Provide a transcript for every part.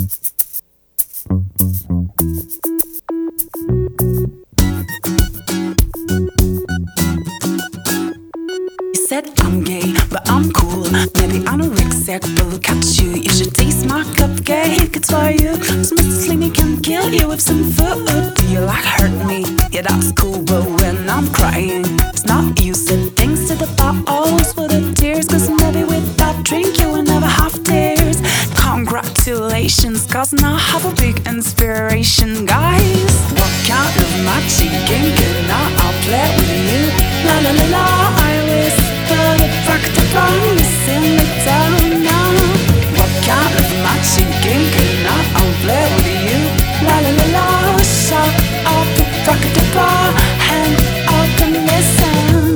You said I'm gay, but I'm cool. Maybe anorexic, but look at you. You should taste my cupcake, it's for you. So Mr. Slimmy can kill you with some food. Do you like hurt me? Yeah, that's cool, but when I'm crying, it's not you. Said things to the bottles for the tears, cause maybe with that drink you will never have tears. Congratulations, cause now I have a big inspiration, guys. What kind of magic game can I play with you? La la la la, I whisper the fact of promising me down now. What kind of magic game can I play with you? La la la la, shut up the fact of bar, hand up and listen.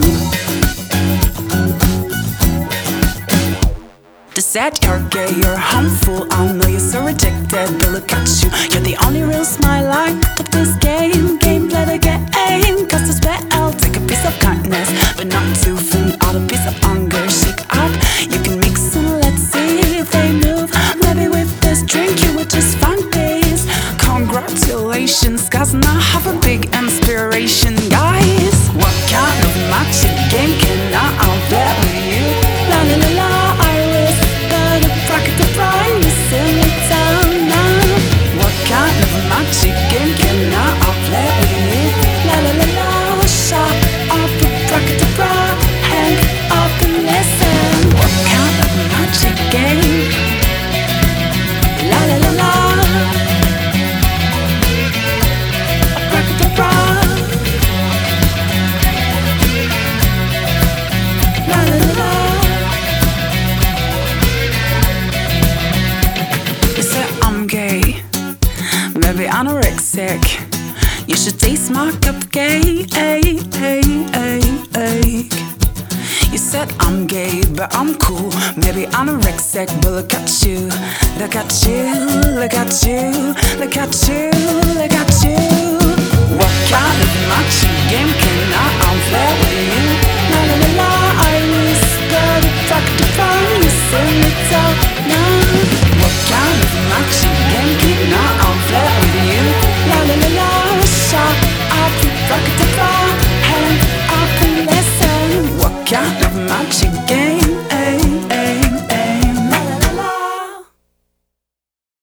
They said you're gay, you're harmful, I know you're so rejected, but look at you. You're the only real smile I of this game. Play the game, cause this way I'll take a piece of kindness, but not too thin out a piece of hunger. Shake up, you can mix and let's see if they move. Maybe with this drink you would just find peace. Congratulations, cause now I have a big inspiration, guys. What kind of magic game can I play with you? La la la la, I whisper the bracket of brightness in the town now. What kind of magic game can I play with you? La la la la, shut up the bracket of bright, hand up and listen. What kind of magic game? La la la la, a bracket of bright. La la la la. You say I'm gay, maybe anorexic. You should taste my cupcake. You said I'm gay, but I'm cool. Maybe anorexic, but look at you. Look at you, look at you, look at you, look at you. What kind of magic game can I